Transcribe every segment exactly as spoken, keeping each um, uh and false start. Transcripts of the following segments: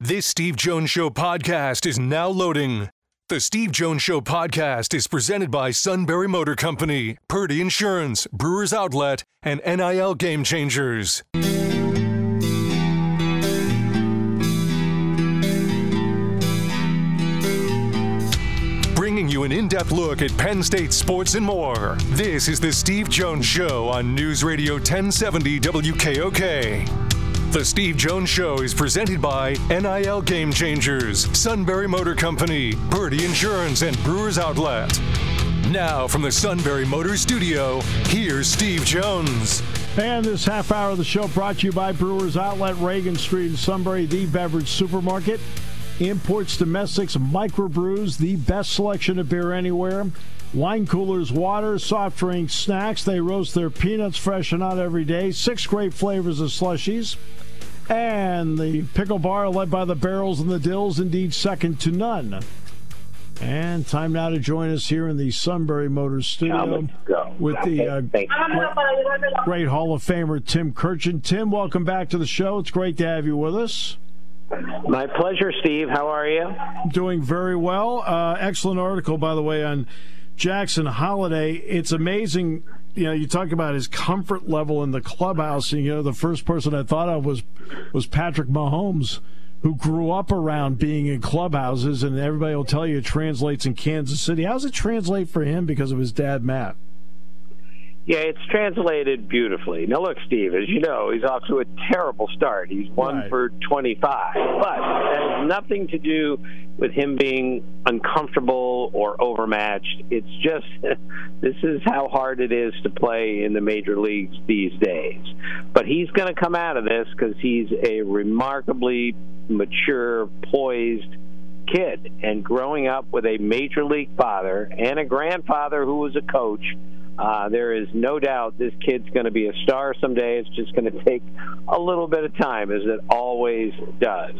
This Steve Jones Show podcast is now loading. The Steve Jones Show podcast is presented by Sunbury Motor Company, Purdy Insurance, Brewers Outlet, and N I L Game Changers. Bringing you an in-depth look at Penn State sports and more. This is the Steve Jones Show on News Radio ten seventy W K O K. The Steve Jones Show is presented by N I L Game Changers, Sunbury Motor Company, Purdy Insurance, and Brewers Outlet. Now from the Sunbury Motor Studio, here's Steve Jones. And this half hour of the show brought to you by Brewers Outlet, Reagan Street in Sunbury, the beverage supermarket. Imports, domestics, microbrews, the best selection of beer anywhere. Wine coolers, water, soft drinks, snacks. They roast their peanuts fresh and out every day. Six great flavors of slushies. And the pickle bar led by the barrels and the dills, indeed second to none. And time now to join us here in the Sunbury Motors studio with the uh, great, great Hall of Famer Tim Kurkjian. Tim, welcome back to the show. It's great to have you with us. My pleasure, Steve. How are you? Doing very well. Uh, excellent article, by the way, on Jackson Holliday. It's amazing. You know, you talk about his comfort level in the clubhouse. And, you know, the first person I thought of was was Patrick Mahomes, who grew up around being in clubhouses, and everybody will tell you it translates in Kansas City. How does it translate for him because of his dad, Matt? Yeah, it's translated beautifully. Now, look, Steve, as you know, he's off to a terrible start. He's one Right. for twenty-five. But that has nothing to do with him being uncomfortable or overmatched. It's just this is how hard it is to play in the major leagues these days. But he's going to come out of this because he's a remarkably mature, poised kid. And growing up with a major league father and a grandfather who was a coach, Uh, there is no doubt this kid's going to be a star someday. It's just going to take a little bit of time, as it always does.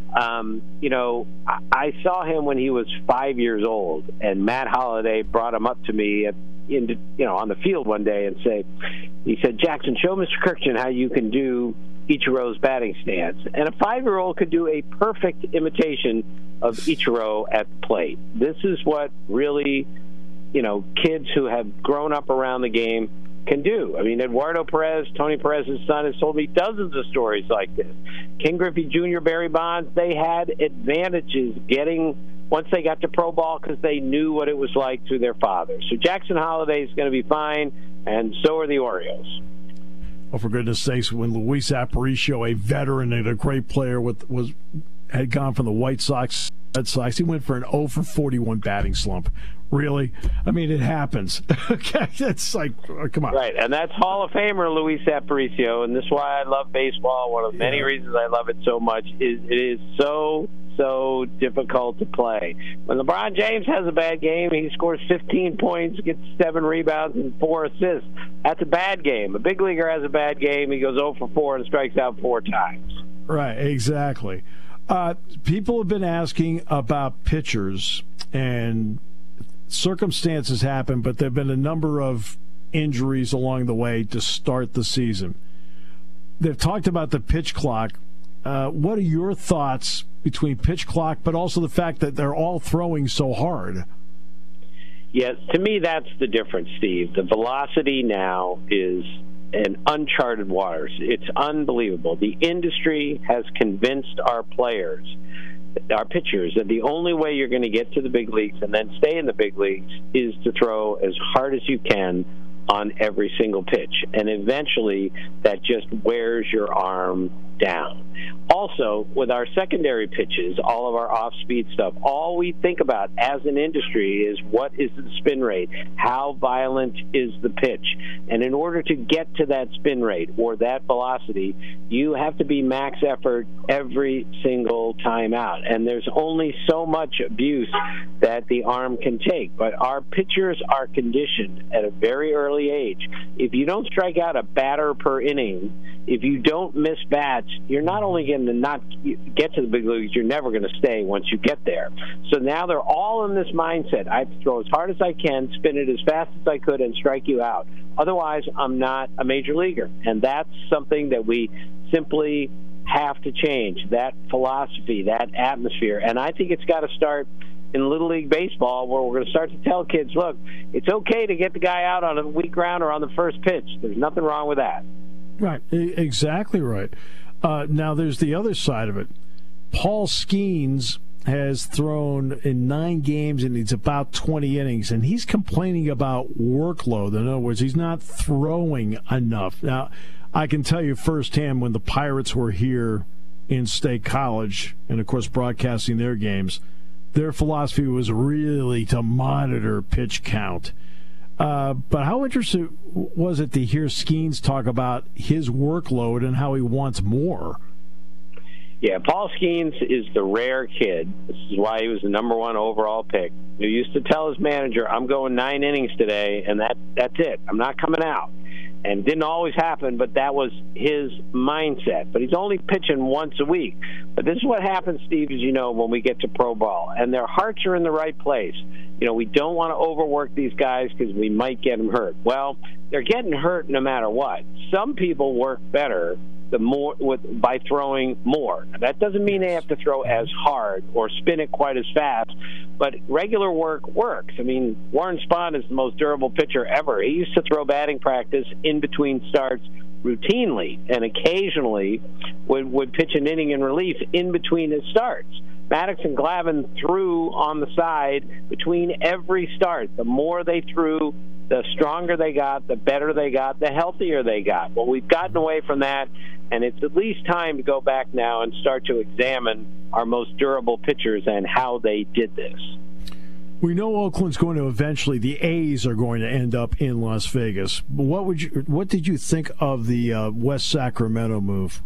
Um, you know, I, I saw him when he was five years old, and Matt Holliday brought him up to me at, in, you know, on the field one day and say, he said, "Jackson, show Mister Kurkjian how you can do Ichiro's batting stance." And a five-year-old could do a perfect imitation of Ichiro at the plate. This is what really, you know, kids who have grown up around the game can do. I mean, Eduardo Perez, Tony Perez's son, has told me dozens of stories like this. Ken Griffey Junior, Barry Bonds, they had advantages getting, once they got to pro ball, because they knew what it was like through their fathers. So Jackson Holliday is going to be fine, and so are the Orioles. Well, for goodness sakes, when Luis Aparicio, a veteran and a great player, with was had gone from the White Sox, Red Sox, he went for an oh for forty-one batting slump. Really? I mean, it happens. Okay, it's like, oh, come on. Right, and that's Hall of Famer Luis Aparicio, and this is why I love baseball. One of the many Yeah. reasons I love it so much is it is so, so difficult to play. When LeBron James has a bad game, he scores fifteen points, gets seven rebounds, and four assists. That's a bad game. A big leaguer has a bad game, he goes oh for four and strikes out four times. Right, exactly. Uh, people have been asking about pitchers, and circumstances happen, but there have been a number of injuries along the way to start the season. They've talked about the pitch clock. Uh, what are your thoughts between pitch clock, but also the fact that they're all throwing so hard? Yes, to me, that's the difference, Steve. The velocity now is in uncharted waters. It's unbelievable. The industry has convinced our players, our pitchers, that the only way you're going to get to the big leagues and then stay in the big leagues is to throw as hard as you can on every single pitch. And eventually that just wears your arm down. Also, with our secondary pitches, all of our off-speed stuff, all we think about as an industry is what is the spin rate? How violent is the pitch? And in order to get to that spin rate or that velocity, you have to be max effort every single time out. And there's only so much abuse that the arm can take. But our pitchers are conditioned at a very early age. If you don't strike out a batter per inning, if you don't miss bats, you're not only going to not get to the big leagues, you're never going to stay once you get there. So now they're all in this mindset. I have to throw as hard as I can, spin it as fast as I could, and strike you out. Otherwise, I'm not a major leaguer. And that's something that we simply have to change, that philosophy, that atmosphere. And I think it's got to start in Little League Baseball, where we're going to start to tell kids, look, it's okay to get the guy out on a weak ground or on the first pitch. There's nothing wrong with that. Right, exactly right. Uh, now, there's the other side of it. Paul Skeens has thrown in nine games, and he's about twenty innings, and he's complaining about workload. In other words, he's not throwing enough. Now, I can tell you firsthand, when the Pirates were here in State College, and, of course, broadcasting their games, their philosophy was really to monitor pitch count. Uh, but how interesting was it to hear Skeens talk about his workload and how he wants more? Yeah, Paul Skeens is the rare kid. This is why he was the number one overall pick. He used to tell his manager, I'm going nine innings today, and that that's it. I'm not coming out. And it didn't always happen, but that was his mindset. But he's only pitching once a week. But this is what happens, Steve, as you know, when we get to pro ball. And their hearts are in the right place. You know, we don't want to overwork these guys because we might get them hurt. Well, they're getting hurt no matter what. Some people work better the more with by throwing more. Now, that doesn't mean they have to throw as hard or spin it quite as fast, but regular work works. I mean, Warren Spahn is the most durable pitcher ever. He used to throw batting practice in between starts routinely, and occasionally would, would pitch an inning in relief in between his starts. Maddox and Glavine threw on the side between every start. The more they threw, the stronger they got, the better they got, the healthier they got. Well, we've gotten away from that, and it's at least time to go back now and start to examine our most durable pitchers and how they did this. We know Oakland's going to eventually, the A's are going to end up in Las Vegas. What would you? What did you think of the uh, West Sacramento move?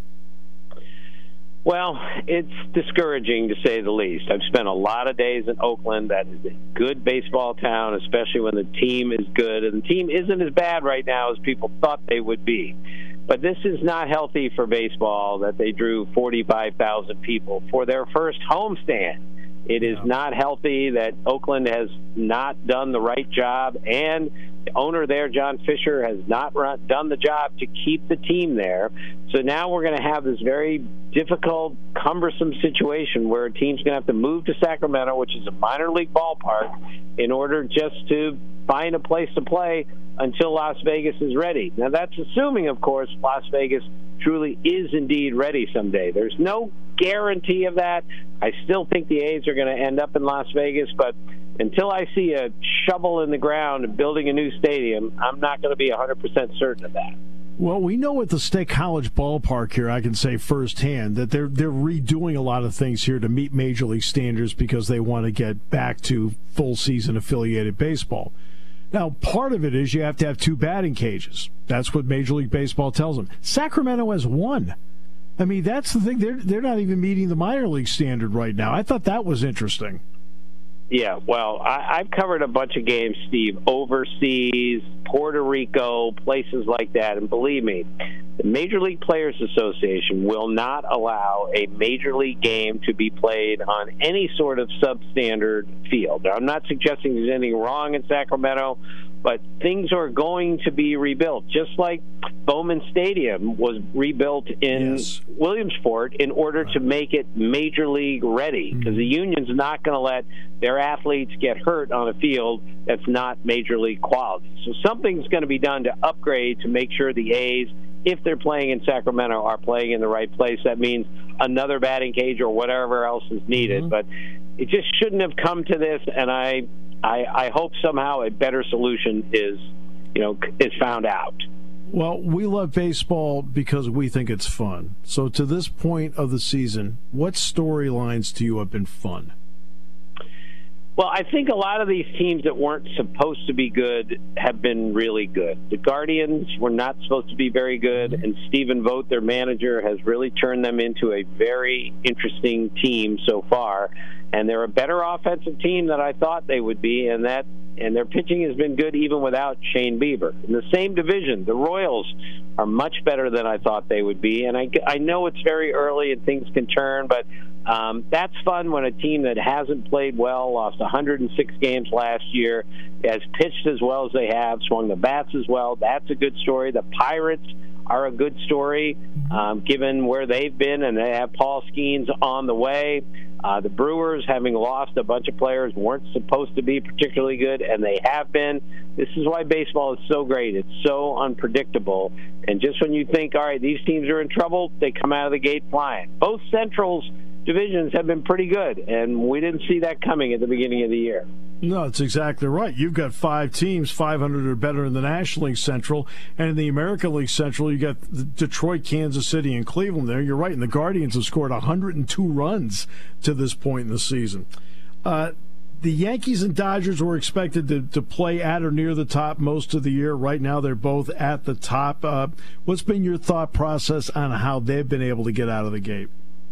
Well, it's discouraging to say the least. I've spent a lot of days in Oakland. That is a good baseball town, especially when the team is good. And the team isn't as bad right now as people thought they would be. But this is not healthy for baseball that they drew forty-five thousand people for their first homestand. It is not healthy that Oakland has not done the right job, and the owner there, John Fisher, has not run, done the job to keep the team there. So now we're going to have this very difficult, cumbersome situation where a team's going to have to move to Sacramento, which is a minor league ballpark, in order just to find a place to play until Las Vegas is ready. Now, that's assuming, of course, Las Vegas truly is indeed ready someday. There's no guarantee of that. I still think the A's are going to end up in Las Vegas, but until I see a shovel in the ground and building a new stadium, I'm not going to be one hundred percent certain of that. Well, we know at the State College ballpark here, I can say firsthand, that they're they're redoing a lot of things here to meet Major League standards because they want to get back to full season affiliated baseball. Now, part of it is you have to have two batting cages. That's what Major League Baseball tells them. Sacramento has one. I mean, that's the thing. They're they're not even meeting the minor league standard right now. I thought that was interesting. Yeah, well, I, I've covered a bunch of games, Steve, overseas, Puerto Rico, places like that. And believe me, the Major League Players Association will not allow a Major League game to be played on any sort of substandard field. Now, I'm not suggesting there's anything wrong in Sacramento, but things are going to be rebuilt, just like Bowman Stadium was rebuilt in yes. Williamsport in order to make it Major League ready, because mm-hmm. the union's not going to let their athletes get hurt on a field that's not Major League quality. So something's going to be done to upgrade to make sure the A's, if they're playing in Sacramento, are playing in the right place. That means another batting cage or whatever else is needed. Mm-hmm. But it just shouldn't have come to this, and I, I, I hope somehow a better solution is, you know, is found out. Well, we love baseball because we think it's fun. So to this point of the season, what storylines to you have been fun? Well, I think a lot of these teams that weren't supposed to be good have been really good. The Guardians were not supposed to be very good, and Stephen Vogt, their manager, has really turned them into a very interesting team so far. And they're a better offensive team than I thought they would be, and that and their pitching has been good even without Shane Bieber. In the same division, the Royals are much better than I thought they would be, and I, I know it's very early and things can turn, but um, that's fun when a team that hasn't played well, lost one hundred six games last year, has pitched as well as they have, swung the bats as well. That's a good story. The Pirates are a good story, um, given where they've been, and they have Paul Skeens on the way. Uh, the Brewers, having lost a bunch of players, weren't supposed to be particularly good, and they have been. This is why baseball is so great. It's so unpredictable. And just when you think, all right, these teams are in trouble, they come out of the gate flying. Both Central's divisions have been pretty good, and we didn't see that coming at the beginning of the year. No, that's exactly right. You've got five teams, five hundred or better in the National League Central, and in the American League Central, you got Detroit, Kansas City, and Cleveland there. You're right, and the Guardians have scored one hundred two runs to this point in the season. Uh, the Yankees and Dodgers were expected to, to play at or near the top most of the year. Right now, they're both at the top. Uh, what's been your thought process on how they've been able to get out of the gate?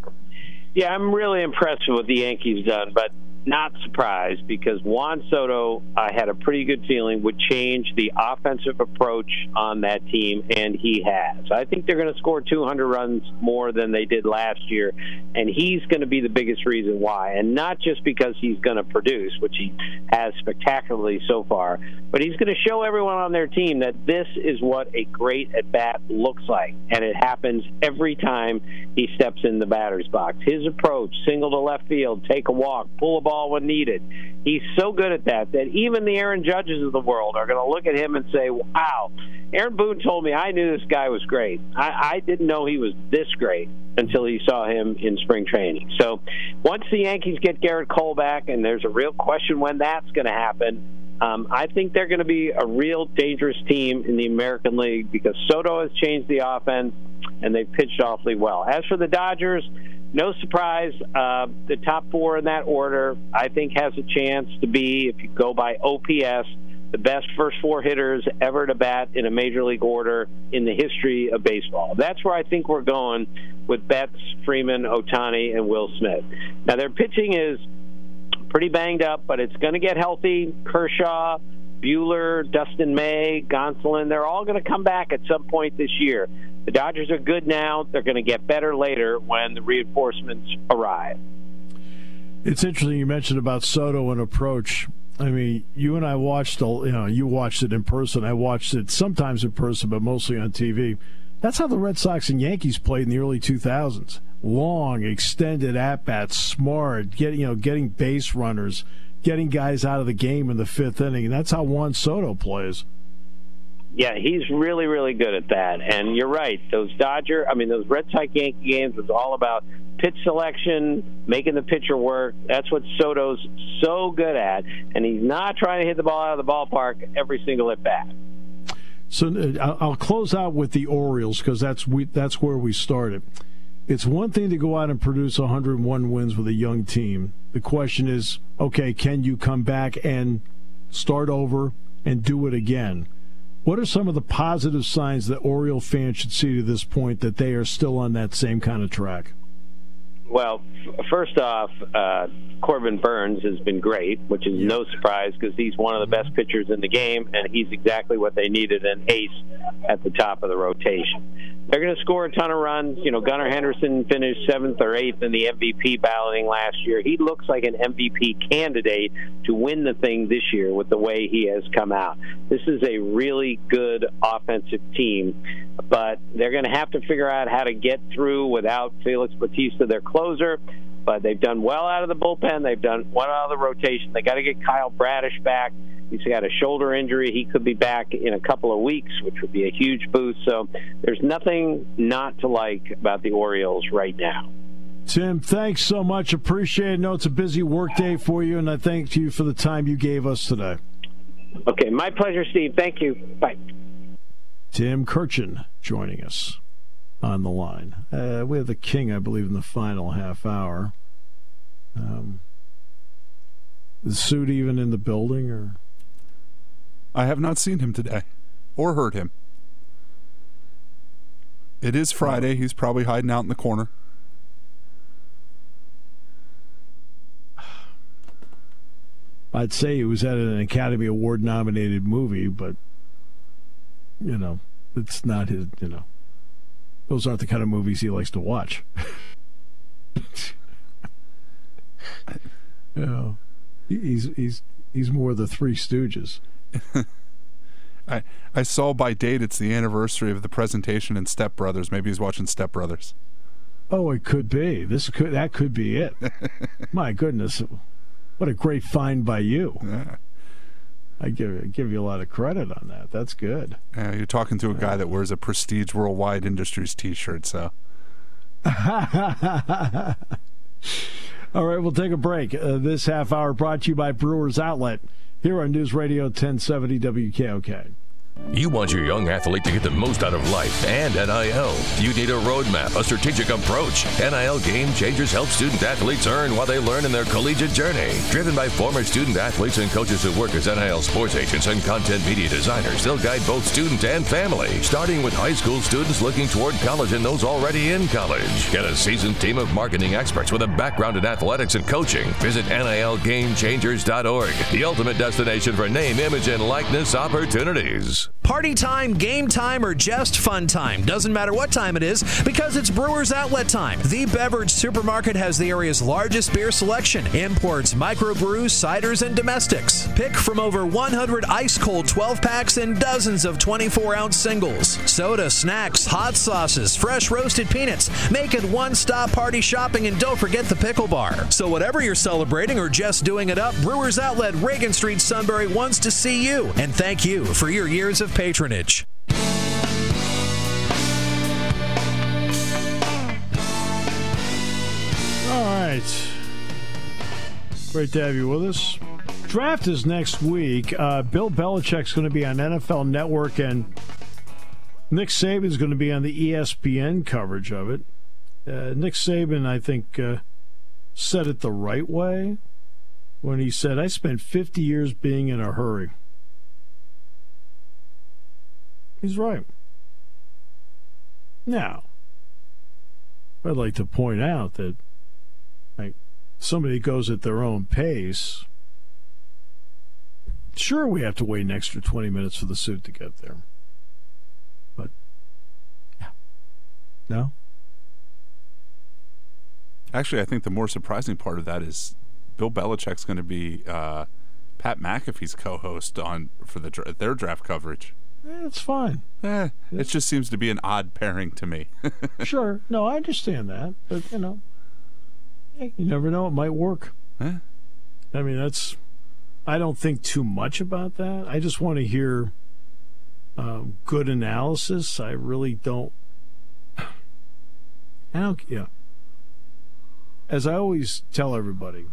Yeah, I'm really impressed with what the Yankees done, but not surprised because Juan Soto, I had a pretty good feeling, would change the offensive approach on that team, and he has. I think they're going to score two hundred runs more than they did last year, and he's going to be the biggest reason why. And not just because he's going to produce, which he has spectacularly so far, but he's going to show everyone on their team that this is what a great at-bat looks like, and it happens every time he steps in the batter's box. His approach, single to left field, take a walk, pull a ball when needed. He's so good at that that even the Aaron Judges of the world are going to look at him and say, wow, Aaron Boone told me I knew this guy was great. I, I didn't know he was this great until he saw him in spring training. So once the Yankees get Garrett Cole back, and there's a real question when that's going to happen, um, I think they're going to be a real dangerous team in the American League because Soto has changed the offense, and they've pitched awfully well. As for the Dodgers, no surprise, uh, the top four in that order, I think, has a chance to be, if you go by O P S, the best first four hitters ever to bat in a major league order in the history of baseball. That's where I think we're going with Betts, Freeman, Ohtani, and Will Smith. Now, their pitching is pretty banged up, but it's going to get healthy. Kershaw, Buehler, Dustin May, Gonsolin, they're all going to come back at some point this year. The Dodgers are good now. They're going to get better later when the reinforcements arrive. It's interesting you mentioned about Soto and approach. I mean, you and I watched, you know, you watched it in person. I watched it sometimes in person, but mostly on T V. That's how the Red Sox and Yankees played in the early two thousands. Long, extended at-bats, smart, get, you know, getting base runners, getting guys out of the game in the fifth inning. And that's how Juan Soto plays. Yeah, he's really, really good at that. And you're right. Those Dodger, I mean, those Red Sox Yankee games was all about pitch selection, making the pitcher work. That's what Soto's so good at. And he's not trying to hit the ball out of the ballpark every single at bat. So uh, I'll close out with the Orioles because that's we that's where we started. It's one thing to go out and produce one hundred one wins with a young team. The question is, okay, can you come back and start over and do it again? What are some of the positive signs that Oriole fans should see to this point that they are still on that same kind of track? Well, f- first off, uh, Corbin Burns has been great, which is no surprise because he's one of the best pitchers in the game, and he's exactly what they needed, an ace at the top of the rotation. They're going to score a ton of runs. You know, Gunnar Henderson finished seventh or eighth in the M V P balloting last year. He looks like an M V P candidate to win the thing this year with the way he has come out. This is a really good offensive team, but they're going to have to figure out how to get through without Felix Bautista, their closer. But they've done well out of the bullpen. They've done well out of the rotation. They got to get Kyle Bradish back. He's got a shoulder injury. He could be back in a couple of weeks, which would be a huge boost. So there's nothing not to like about the Orioles right now. Tim, thanks so much. Appreciate it. I know it's a busy work day for you, and I thank you for the time you gave us today. Okay, my pleasure, Steve. Thank you. Bye. Tim Kurkjian joining us on the line. Uh, we have the King, I believe, in the final half hour. Um, is Suit even in the building, or? I have not seen him today or heard him. It is Friday. He's probably hiding out in the corner. I'd say he was at an Academy Award nominated movie, but, you know, it's not his, you know, those aren't the kind of movies he likes to watch. You know, he's, he's, he's more the Three Stooges. I, I saw by date it's the anniversary of the presentation in Step Brothers. Maybe he's watching Step Brothers. Oh, it could be. This could that could be it. My goodness, what a great find by you. Yeah. I give I give you a lot of credit on that. That's good. Yeah, you're talking to a guy that wears a Prestige Worldwide Industries T-shirt, so. All right, we'll take a break. Uh, this half hour brought to you by Brewers Outlet here on News Radio ten seventy W K O K. You want your young athlete to get the most out of life and N I L. You need a roadmap, a strategic approach. N I L Game Changers help student athletes earn while they learn in their collegiate journey. Driven by former student athletes and coaches who work as N I L sports agents and content media designers, they'll guide both student and family, starting with high school students looking toward college and those already in college. Get a seasoned team of marketing experts with a background in athletics and coaching. Visit N I L game changers dot org, the ultimate destination for name, image, and likeness opportunities. Party time, game time, or just fun time. Doesn't matter what time it is because it's Brewers Outlet time. The Beverage Supermarket has the area's largest beer selection. Imports, microbrews, ciders, and domestics. Pick from over one hundred ice-cold twelve-packs and dozens of twenty-four ounce singles. Soda, snacks, hot sauces, fresh roasted peanuts. Make it one-stop party shopping, and don't forget the pickle bar. So whatever you're celebrating or just doing it up, Brewers Outlet, Reagan Street, Sunbury wants to see you. And thank you for your years of patronage. All right. Great to have you with us. Draft is next week. Uh, Bill Belichick's going to be on N F L Network, and Nick Saban's going to be on the E S P N coverage of it. Uh, Nick Saban, I think, uh, said it the right way when he said, I spent fifty years being in a hurry. He's right. Now, I'd like to point out that like, somebody goes at their own pace. Sure, we have to wait an extra twenty minutes for the suit to get there. But, yeah. No? Actually, I think the more surprising part of that is Bill Belichick's going to be uh, Pat McAfee's co-host on for the their draft coverage. Eh, it's fine. Eh, it just seems to be an odd pairing to me. Sure. No, I understand that. But, you know, hey, you never know. It might work. Eh? I mean, that's... I don't think too much about that. I just want to hear um, good analysis. I really don't... I don't... Yeah. As I always tell everybody,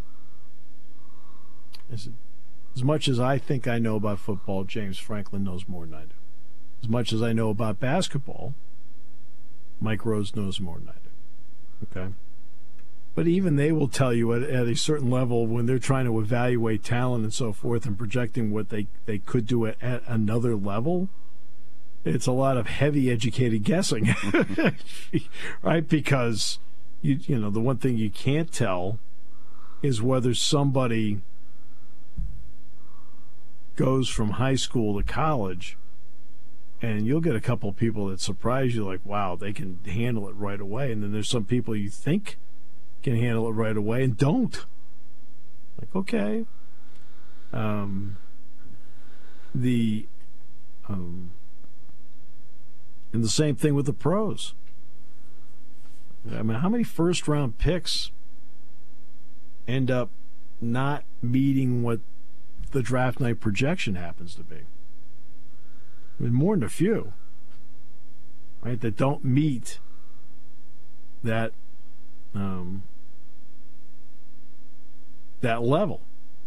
as, as much as I think I know about football, James Franklin knows more than I do. As much as I know about basketball, Mike Rose knows more than I do. Okay? But even they will tell you at, at a certain level when they're trying to evaluate talent and so forth and projecting what they, they could do at, at another level, it's a lot of heavy educated guessing. Right? Because, you you know, the one thing you can't tell is whether somebody goes from high school to college, and you'll get a couple of people that surprise you, like, wow, they can handle it right away. And then there's some people you think can handle it right away and don't. Like, okay. Um, the um, and the same thing with the pros. I mean, how many first-round picks end up not meeting what the draft night projection happens to be? I mean, more than a few, right, that don't meet that um, that level.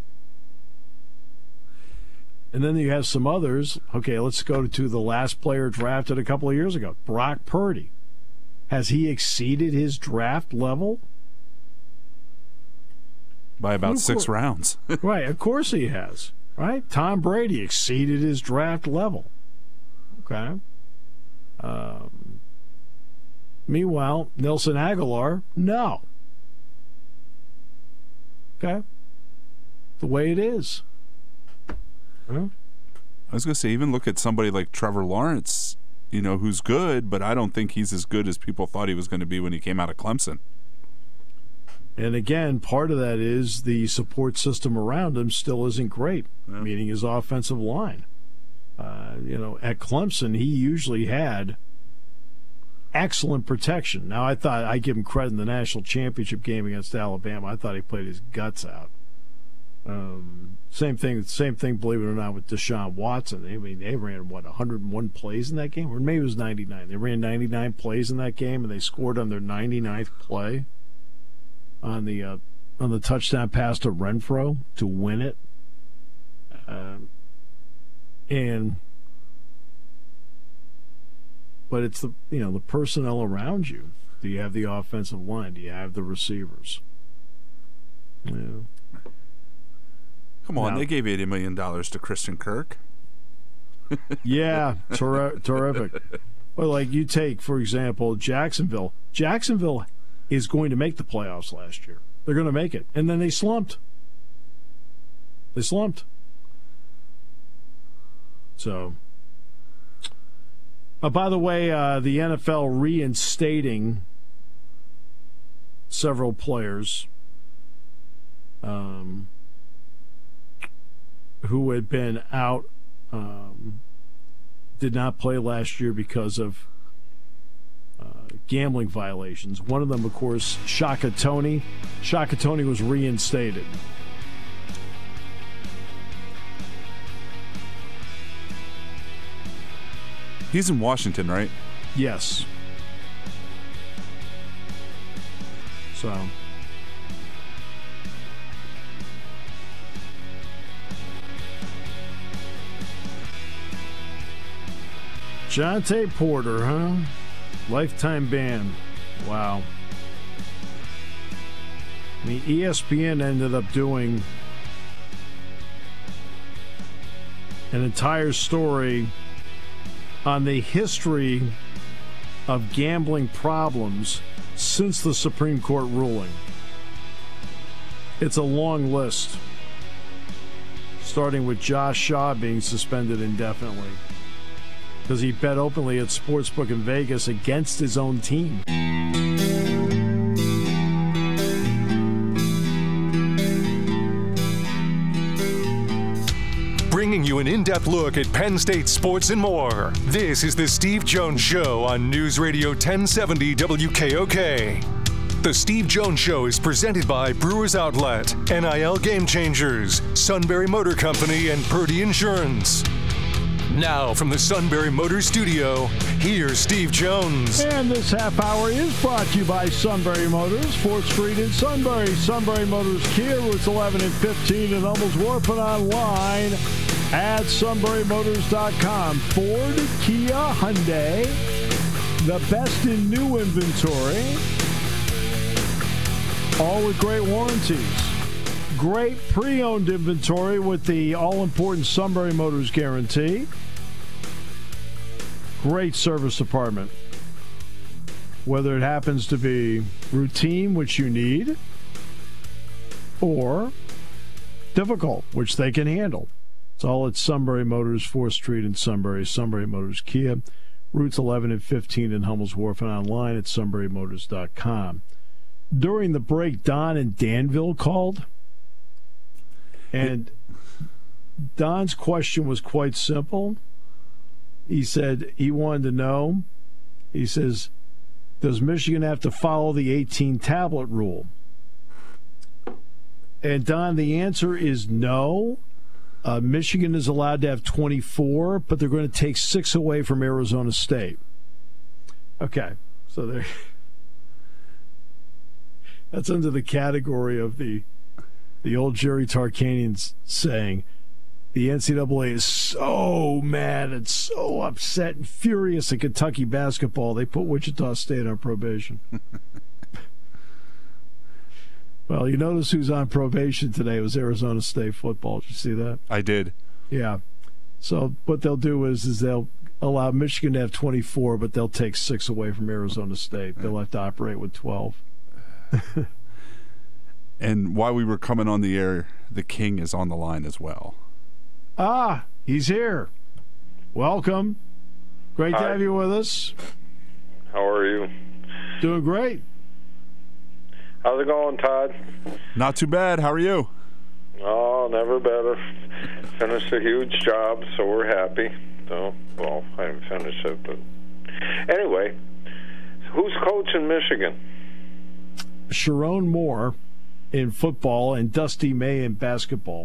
And then you have some others. Okay, let's go to the last player drafted a couple of years ago, Brock Purdy. Has he exceeded his draft level? By about six rounds. Right, of course he has. Right? Tom Brady exceeded his draft level. Okay. Um, meanwhile, Nelson Aguilar, no. Okay. The way it is. Huh? I was going to say, even look at somebody like Trevor Lawrence, you know, who's good, but I don't think he's as good as people thought he was going to be when he came out of Clemson. And again, part of that is the support system around him still isn't great, yeah. Meaning his offensive line. Uh, you know, at Clemson, he usually had excellent protection. Now, I thought I give him credit in the national championship game against Alabama. I thought he played his guts out. Um, same thing, same thing. Believe it or not, with Deshaun Watson. I mean, they ran what one hundred one plays in that game, or maybe it was ninety-nine. They ran ninety-nine plays in that game, and they scored on their ninety-ninth play on the uh, on the touchdown pass to Renfro to win it. Um, and but it's the you know the personnel around you. Do you have the offensive line? Do you have the receivers? Yeah. Come on, now, they gave eighty million dollars to Christian Kirk. Yeah, ter- terrific. Well, like you take, for example, Jacksonville. Jacksonville is going to make the playoffs last year. They're going to make it. And then they slumped. They slumped. So, uh, by the way, uh, the N F L reinstating several players um, who had been out, um, did not play last year because of uh, gambling violations. One of them, of course, Shaka Toney. Shaka Toney was reinstated. He's in Washington, right? Yes. So. Jonte Porter, huh? Lifetime ban. Wow. I mean, E S P N ended up doing an entire story on the history of gambling problems since the Supreme Court ruling. It's a long list, starting with Josh Shaw being suspended indefinitely because he bet openly at Sportsbook in Vegas against his own team. Bringing you an in-depth look at Penn State sports and more. This is the Steve Jones Show on News Radio ten seventy W K O K. The Steve Jones Show is presented by Brewers Outlet, N I L Game Changers, Sunbury Motor Company, and Purdy Insurance. Now, from the Sunbury Motors Studio, here's Steve Jones. And this half hour is brought to you by Sunbury Motors, fourth Street in Sunbury. Sunbury Motors Kia, routes eleven and fifteen in Hummels Wharf, and online at sunbury motors dot com. Ford, Kia, Hyundai, the best in new inventory, all with great warranties. Great pre-owned inventory with the all-important Sunbury Motors guarantee. Great service department. Whether it happens to be routine, which you need, or difficult, which they can handle. It's all at Sunbury Motors, fourth Street in Sunbury. Sunbury Motors Kia, routes eleven and fifteen in Hummels Wharf, and online at sunbury motors dot com. During the break, Don in Danville called. And Don's question was quite simple. He said he wanted to know, he says, does Michigan have to follow the eighteen-tablet rule? And, Don, the answer is no. Uh, Michigan is allowed to have twenty-four, but they're going to take six away from Arizona State. Okay, so there. That's under the category of the the old Jerry Tarkanian saying, the N C double A is so mad and so upset and furious at Kentucky basketball, they put Wichita State on probation. Well, you notice who's on probation today. It was Arizona State football. Did you see that? I did. Yeah. So what they'll do is, is they'll allow Michigan to have twenty-four, but they'll take six away from Arizona State. They'll have to operate with twelve. And while we were coming on the air, the King is on the line as well. Ah, he's here. Welcome. Great Hi. to have you with us. How are you? Doing great. How's it going, Todd? Not too bad. How are you? Oh, never better. Finished a huge job, so we're happy. No, well, I haven't finished it, but anyway, who's coaching Michigan? Sharon Moore in football and Dusty May in basketball.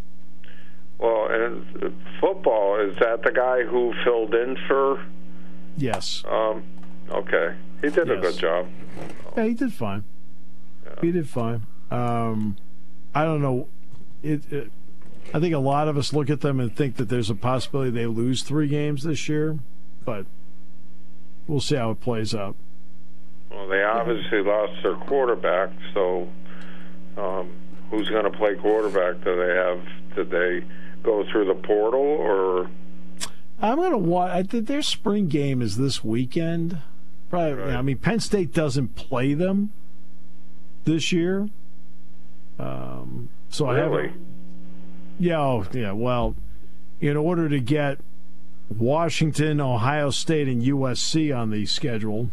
Well, and football, is that the guy who filled in for? Yes. Um. Okay, he did yes. a good job. Yeah, he did fine. Yeah. He did fine. Um, I don't know. It, it. I think a lot of us look at them and think that there's a possibility they lose three games this year, but we'll see how it plays out. Well, they obviously lost their quarterback, so um, who's going to play quarterback? Do they have? Did they go through the portal or? I'm going to watch. I think their spring game is this weekend. Probably. Right. I mean, Penn State doesn't play them this year, um, so really? I haven't. Yeah, oh, yeah. Well, in order to get Washington, Ohio State, and U S C on the schedule,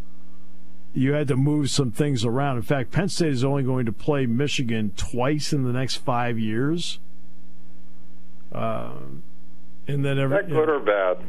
you had to move some things around. In fact, Penn State is only going to play Michigan twice in the next five years. Uh, and then every, Is that good or bad?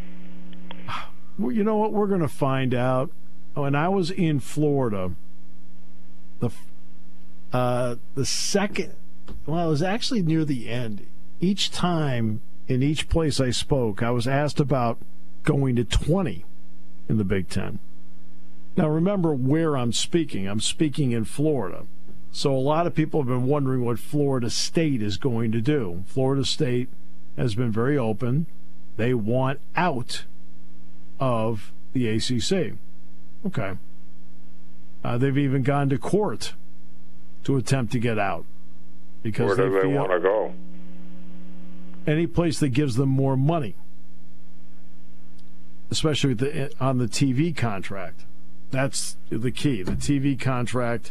Well, you know what? We're going to find out. When I was in Florida, the uh, the second, well, it was actually near the end. Each time in each place I spoke, I was asked about going to twenty in the Big Ten. Now, remember where I'm speaking. I'm speaking in Florida. So a lot of people have been wondering what Florida State is going to do. Florida State has been very open. They want out of the A C C. Okay. Uh, they've even gone to court to attempt to get out. Because Where do they, they want to go? Any place that gives them more money, especially with the, on the T V contract. That's the key. The T V contract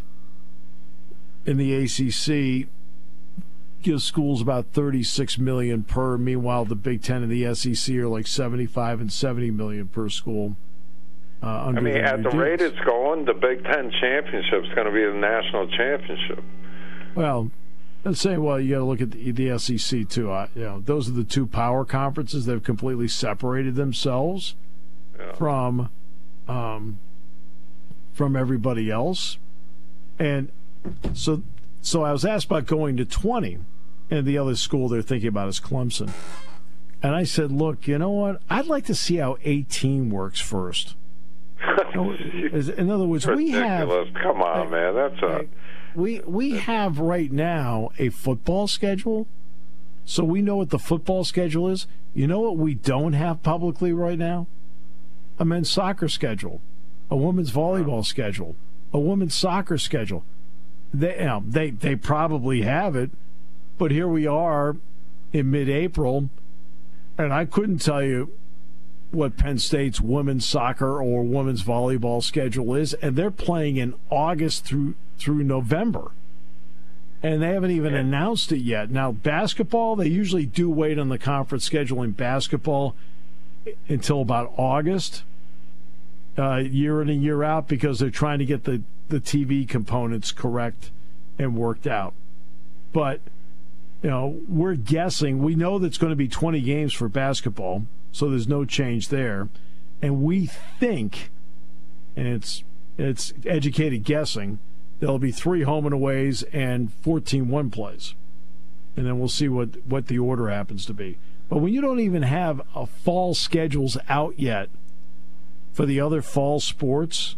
in the A C C gives schools about thirty-six million dollars per. Meanwhile, the Big Ten and the S E C are like seventy-five and seventy million dollars per school. Uh, under I mean, at the deals. rate it's going, the Big Ten championship is going to be the national championship. Well, let's say, well, you got to look at the, the S E C too. I, you know, those are the two power conferences that have completely separated themselves yeah. from. Um, from everybody else. And so so I was asked about going to twenty, and the other school they're thinking about is Clemson. And I said, look, you know what? I'd like to see how eighteen works first. In other words, Ridiculous. we have... Come on, man. That's a... We, we have right now a football schedule, so we know what the football schedule is. You know what we don't have publicly right now? A men's soccer schedule. A women's volleyball schedule, a women's soccer schedule. They, you know, they they probably have it, but here we are in mid-April, and I couldn't tell you what Penn State's women's soccer or women's volleyball schedule is, and they're playing in August through through November, and they haven't even announced it yet. Now, basketball, they usually do wait on the conference schedule in basketball until about August. Uh, year in and year out, because they're trying to get the, the T V components correct and worked out. But, you know, we're guessing. We know that's going to be twenty games for basketball, so there's no change there. And we think, and it's it's educated guessing, there'll be three home and aways and fourteen one plays. And then we'll see what, what the order happens to be. But when you don't even have a fall schedules out yet, for the other fall sports,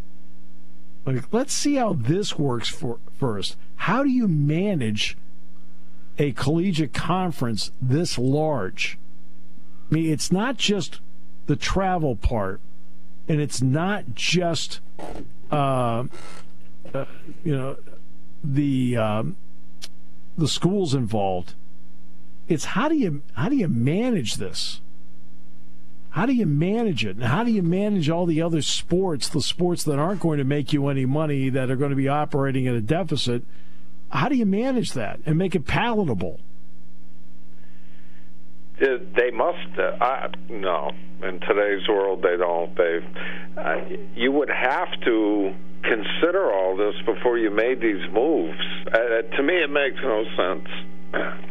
like, let's see how this works for first. How do you manage a collegiate conference this large? I mean, it's not just the travel part, and it's not just, uh, uh, you know, the um, the schools involved. It's how do you how do you manage this? How do you manage it? And how do you manage all the other sports, the sports that aren't going to make you any money, that are going to be operating at a deficit? How do you manage that and make it palatable? They must. Uh, I, no, in today's world, they don't. They, uh, you would have to consider all this before you made these moves. Uh, to me, it makes no sense.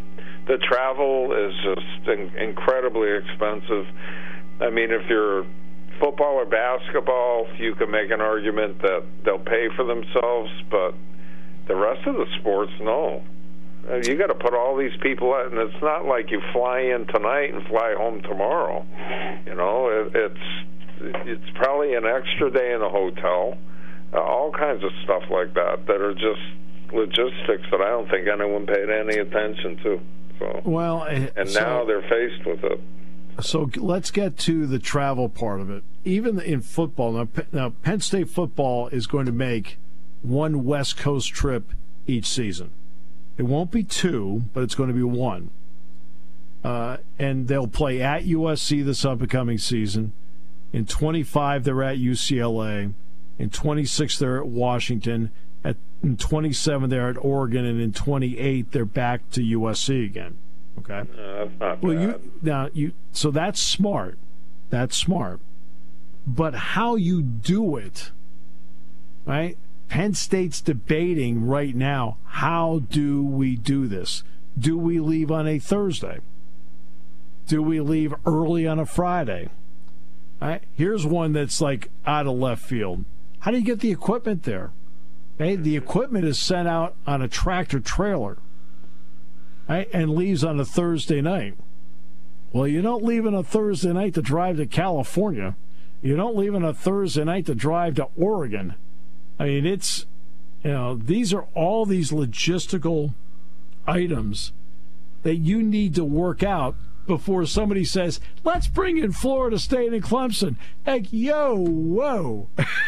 the travel is just in, incredibly expensive. I mean, if you're football or basketball, you can make an argument that they'll pay for themselves, but the rest of the sports, no. You got to put all these people out, and it's not like you fly in tonight and fly home tomorrow. You know, it, it's it's probably an extra day in the hotel, uh, all kinds of stuff like that that are just logistics that I don't think anyone paid any attention to. So, well, and so, now they're faced with it. So let's get to the travel part of it. Even in football, now, now Penn State football is going to make one West Coast trip each season. It won't be two, but it's going to be one. Uh, and they'll play at U S C this upcoming season. In twenty-five, they're at U C L A. In twenty-six, they're at Washington. At, in twenty-seven, they're at Oregon. And in twenty-eight, they're back to U S C again. Okay? No, that's not well, bad. You, now, you, so that's smart. That's smart. But how you do it, right? Penn State's debating right now, how do we do this? Do we leave on a Thursday? Do we leave early on a Friday? All right, here's one that's like out of left field. How do you get the equipment there? Okay, the equipment is sent out on a tractor trailer, right, and leaves on a Thursday night. Well, you don't leave on a Thursday night to drive to California. You don't leave on a Thursday night to drive to Oregon. I mean, it's, you know, these are all these logistical items that you need to work out before somebody says, let's bring in Florida State and Clemson. Like, yo, whoa.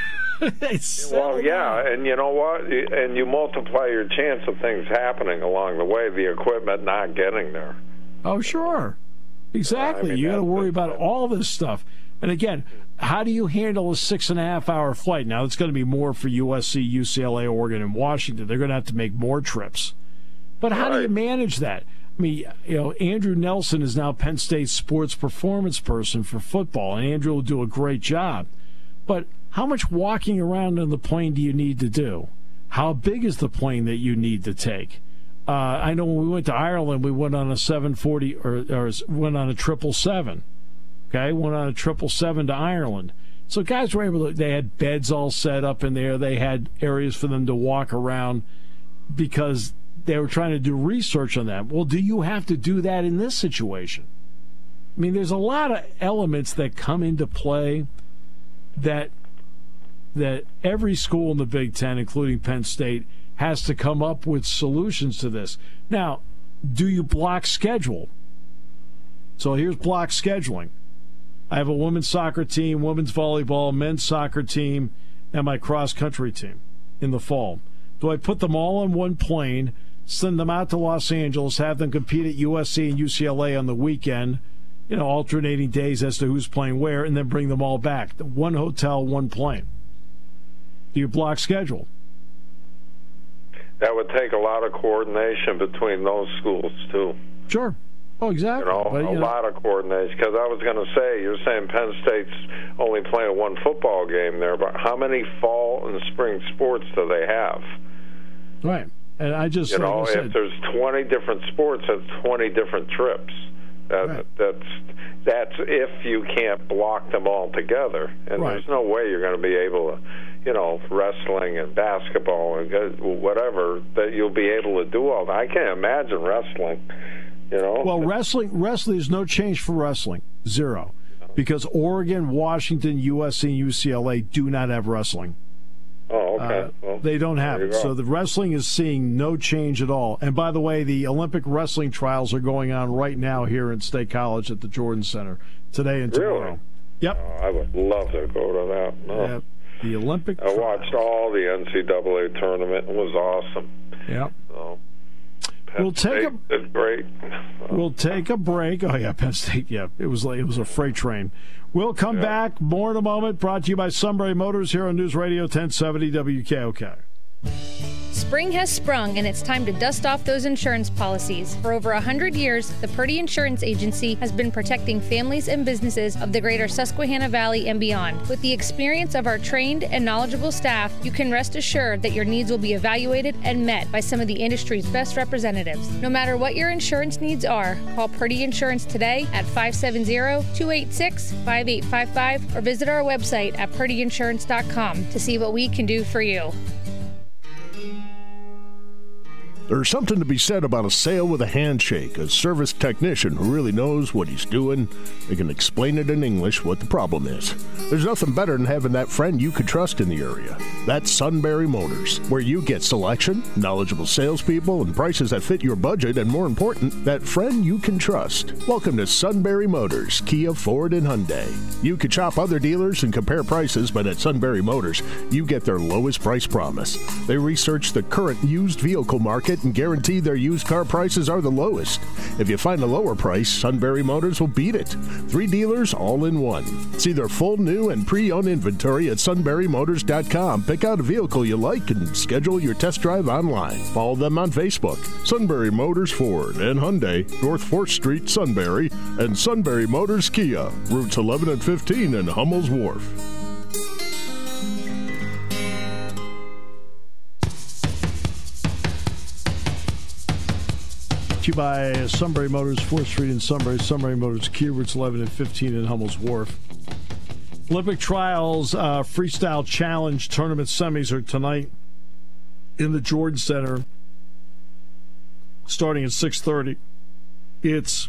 Well, yeah, and you know what? And you multiply your chance of things happening along the way, the equipment not getting there. Oh, sure. Exactly. I mean, you got to worry about that. all this stuff. And again, how do you handle a six and a half hour flight? Now, it's going to be more for U S C, U C L A, Oregon, and Washington. They're going to have to make more trips. But how right. do you manage that? I mean, you know, Andrew Nelson is now Penn State's sports performance person for football, and Andrew will do a great job. But how much walking around on the plane do you need to do? How big is the plane that you need to take? Uh, I know when we went to Ireland, we went on a seven forty or, or went on a triple seven. Okay, went on a triple seven to Ireland. So guys were able to, they had beds all set up in there. They had areas for them to walk around because they were trying to do research on that. Well, do you have to do that in this situation? I mean, there's a lot of elements that come into play that that every school in the Big Ten, including Penn State, has to come up with solutions to this. Now, do you block schedule? So here's block scheduling. I have a women's soccer team, women's volleyball, men's soccer team, and my cross-country team in the fall. Do I put them all on one plane, send them out to Los Angeles, have them compete at U S C and U C L A on the weekend, you know, alternating days as to who's playing where, and then bring them all back? One hotel, one plane. Do you block schedule? That would take a lot of coordination between those schools, too. Sure. Oh, exactly. You know, but, you a know. lot of coordination. Because I was going to say, you're saying Penn State's only playing one football game there, but how many fall and spring sports do they have? Right. And I just, you like know, I said, if there's twenty different sports, that's twenty different trips. That, right. That's that's if you can't block them all together, and right. there's no way you're going to be able to, you know, wrestling and basketball and whatever, that you'll be able to do all that. I can't imagine wrestling. You know? Well, wrestling, wrestling, there's no change for wrestling. Zero. Because Oregon, Washington, U S C, and U C L A do not have wrestling. Oh, okay. Uh, well, they don't have it. So the wrestling is seeing no change at all. And by the way, the Olympic wrestling trials are going on right now here in State College at the Jordan Center today and tomorrow. Really? Yep. Oh, I would love to go to that. No. Yeah, the Olympic I watched trials. all the N C double A tournament. It was awesome. Yep. So, We'll take State a did great. We'll take a break. Oh yeah, Penn State. Yeah, it was like it was a freight train. We'll come Yeah. back. More in a moment. Brought to you by Sunbury Motors here on News Radio ten seventy W K O K. Spring has sprung, and it's time to dust off those insurance policies. For over one hundred years, the Purdy Insurance Agency has been protecting families and businesses of the greater Susquehanna Valley and beyond. With the experience of our trained and knowledgeable staff, you can rest assured that your needs will be evaluated and met by some of the industry's best representatives. No matter what your insurance needs are, call Purdy Insurance today at five seven zero, two eight six, five eight five five or visit our website at purdy insurance dot com to see what we can do for you. There's something to be said about a sale with a handshake, a service technician who really knows what he's doing. They can explain it in English what the problem is. There's nothing better than having that friend you could trust in the area. That's Sunbury Motors, where you get selection, knowledgeable salespeople, and prices that fit your budget, and more important, that friend you can trust. Welcome to Sunbury Motors, Kia, Ford, and Hyundai. You could shop other dealers and compare prices, but at Sunbury Motors, you get their lowest price promise. They research the current used vehicle market and guarantee their used car prices are the lowest. If you find a lower price, Sunbury Motors will beat it. Three dealers all in one. See their full new and pre-owned inventory at sunbury motors dot com. Pick out a vehicle you like and schedule your test drive online. Follow them on Facebook. Sunbury Motors Ford and Hyundai, North fourth Street, Sunbury, and Sunbury Motors Kia, routes eleven and fifteen in Hummel's Wharf. To you by Sunbury Motors, fourth Street in Sunbury, Sunbury Motors, Kia, routes eleven and fifteen in Hummel's Wharf. Olympic Trials uh, Freestyle Challenge Tournament semis are tonight in the Jordan Center, starting at six thirty. It's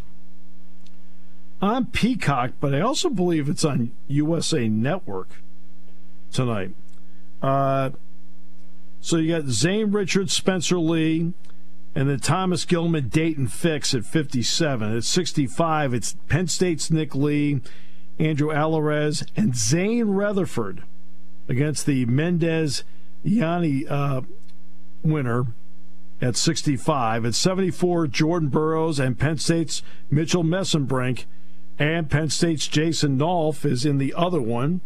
on Peacock, but I also believe it's on U S A Network tonight. Uh, so you got Zane Richards, Spencer Lee, and then Thomas Gilman, Dayton Fix at fifty-seven. At sixty-five, it's Penn State's Nick Lee, Andrew Alvarez, and Zane Rutherford against the Mendez Yanni uh, winner at sixty-five. At seventy-four, Jordan Burroughs and Penn State's Mitchell Messenbrink, and Penn State's Jason Nolf is in the other one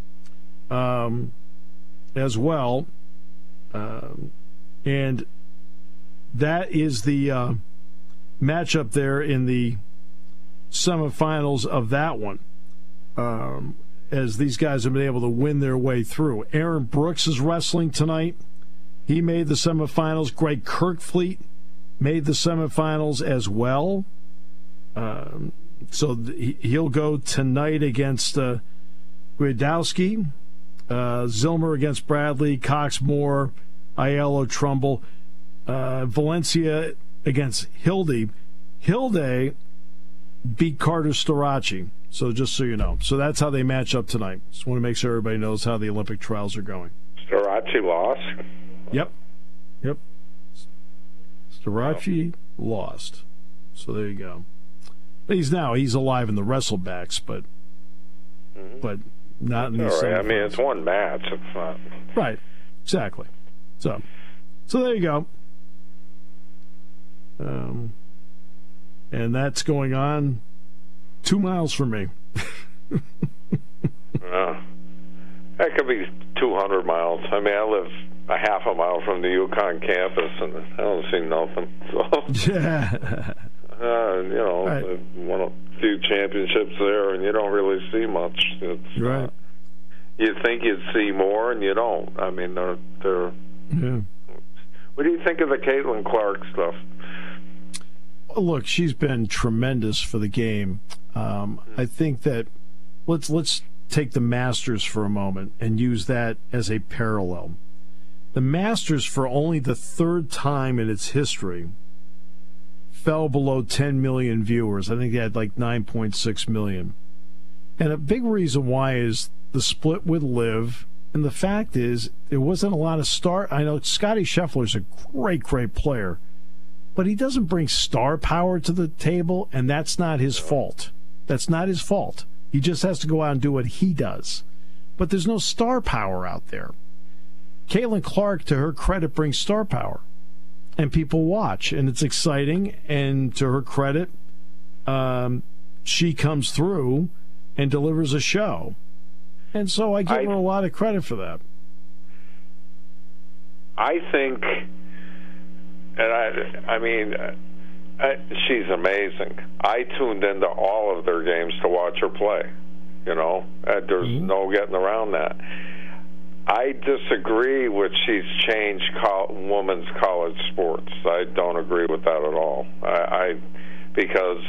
um, as well. Um, and that is the uh, matchup there in the semifinals of that one, um, as these guys have been able to win their way through. Aaron Brooks is wrestling tonight. He made the semifinals. Greg Kirkfleet made the semifinals as well. Um, so th- he'll go tonight against uh, Gradowski, uh, Zilmer against Bradley, Cox Moore, Aiello Trumbull. Uh, Valencia against Hilde. Hilde beat Carter Storaci. So just so you know. So that's how they match up tonight. Just want to make sure everybody knows how the Olympic trials are going. Storaci lost? Yep. Yep. Storaci oh. lost. So there you go. He's now, he's alive in the wrestlebacks, but mm-hmm. but not in the All right. I mean, it's one match. It's not. Right. Exactly. So, so there you go. Um, and that's going on two miles from me. uh, that could be two hundred miles. I mean, I live a half a mile from the UConn campus, and I don't see nothing. So, yeah. uh, you know, right. won a few championships there, and you don't really see much. It's, right. Uh, you think you'd see more, and you don't. I mean, they're... they're yeah. What do you think of the Caitlin Clark stuff? Look, she's been tremendous for the game. Um, I think that let's let's take the Masters for a moment and use that as a parallel. The Masters, for only the third time in its history, fell below ten million viewers. I think they had like nine point six million. And a big reason why is the split with Liv. And the fact is, there wasn't a lot of star. I know Scotty Scheffler's a great, great player, but he doesn't bring star power to the table, and that's not his fault. That's not his fault. He just has to go out and do what he does. But there's no star power out there. Caitlin Clark, to her credit, brings star power, and people watch, and it's exciting. And to her credit, um, she comes through and delivers a show. And so I give I, her a lot of credit for that. I think and I, I mean, I, she's amazing. I tuned into all of their games to watch her play. You know, uh, there's mm-hmm. no getting around that. I disagree with she's changed col- women's college sports. I don't agree with that at all. I, I because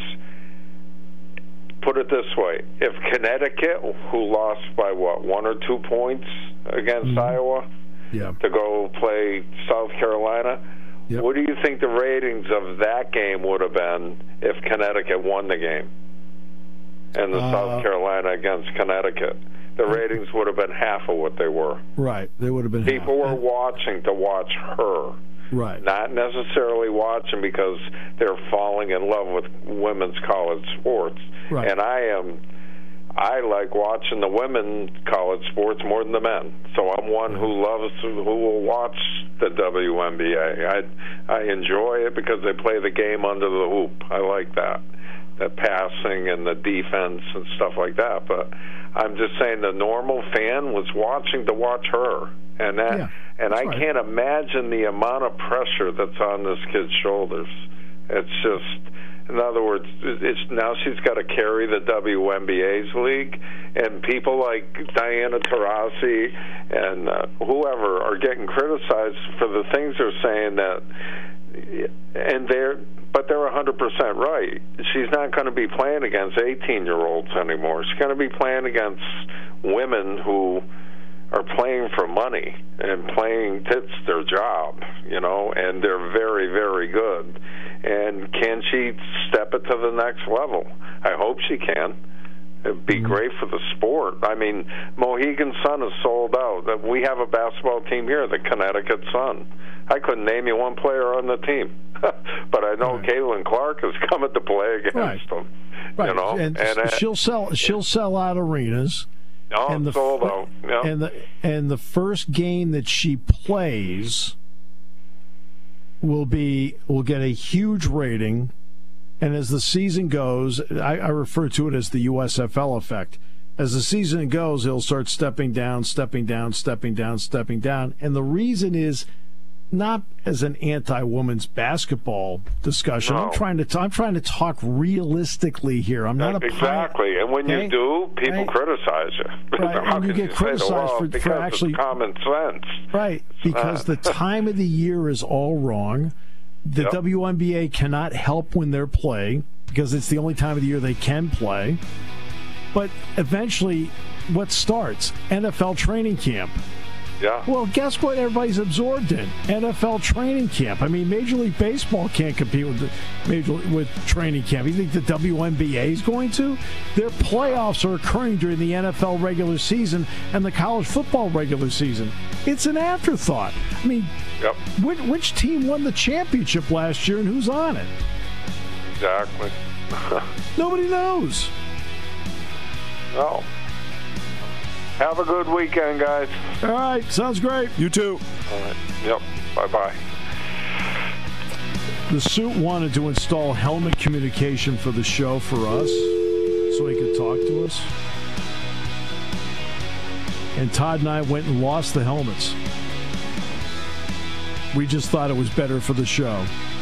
put it this way: if Connecticut, who lost by what one or two points against mm-hmm. Iowa, yeah. to go play South Carolina, yep. what do you think the ratings of that game would have been if Connecticut won the game? And the uh, South Carolina against Connecticut, the ratings would have been half of what they were. Right, they would have been. People half. were watching to watch her. Right. Not necessarily watching because they're falling in love with women's college sports. Right. And I am, I like watching the women's college sports more than the men. So I'm one who loves, who will watch the W N B A. I, I enjoy it because they play the game under the hoop. I like that. The passing and the defense and stuff like that. But I'm just saying the normal fan was watching to watch her. And that, yeah, and I right. can't imagine the amount of pressure that's on this kid's shoulders. It's just, in other words, it's now she's got to carry the W N B A's league, and people like Diana Taurasi and uh, whoever are getting criticized for the things they're saying that, and they're, but they're one hundred percent right. She's not going to be playing against eighteen-year-olds anymore. She's going to be playing against women who are playing for money and playing, it's their job, you know, and they're very, very good. And can she step it to the next level? I hope she can. It'd be mm-hmm. great for the sport. I mean, Mohegan Sun is sold out. We have a basketball team here, the Connecticut Sun. I couldn't name you one player on the team, but I know right. Caitlin Clark is coming to play against right. them. Right. You know, and, and she'll sell. She'll sell out arenas. Oh, and the sold out. Yeah. And the and the first game that she plays will be will get a huge rating. And as the season goes, I, I refer to it as the U S F L effect. As the season goes, he'll start stepping down, stepping down, stepping down, stepping down. And the reason is not as an anti-women's basketball discussion. No. I'm trying to t- I'm trying to talk realistically here. I'm not a exactly. Pirate, and when okay? you do, people right. criticize you. Right. How and you can get you criticized say, well, for, because for actually it's common sense. Right, because uh, the time of the year is all wrong. The yep. W N B A cannot help when they're playing because it's the only time of the year they can play. But eventually, what starts? N F L training camp. Yeah. Well, guess what everybody's absorbed in? N F L training camp. I mean, Major League Baseball can't compete with the Major with training camp. You think the W N B A is going to? Their playoffs are occurring during the N F L regular season and the college football regular season. It's an afterthought. I mean, yep. which, which team won the championship last year and who's on it? Exactly. Nobody knows. No. Have a good weekend, guys. All right. Sounds great. You too. All right. Yep. Bye-bye. The suit wanted to install helmet communication for the show for us so he could talk to us. And Todd and I went and lost the helmets. We just thought it was better for the show.